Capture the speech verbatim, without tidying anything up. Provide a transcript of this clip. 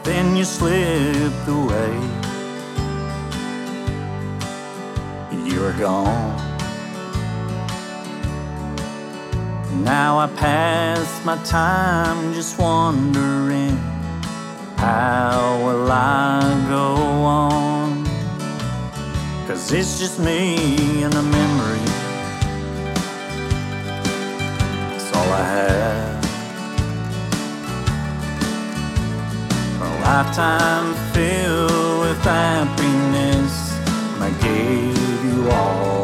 then you slipped away. You were gone. Now I pass my time just wondering, how will I go on? 'Cause it's just me and a memory, that's all I have. A lifetime filled with happiness, and I gave you all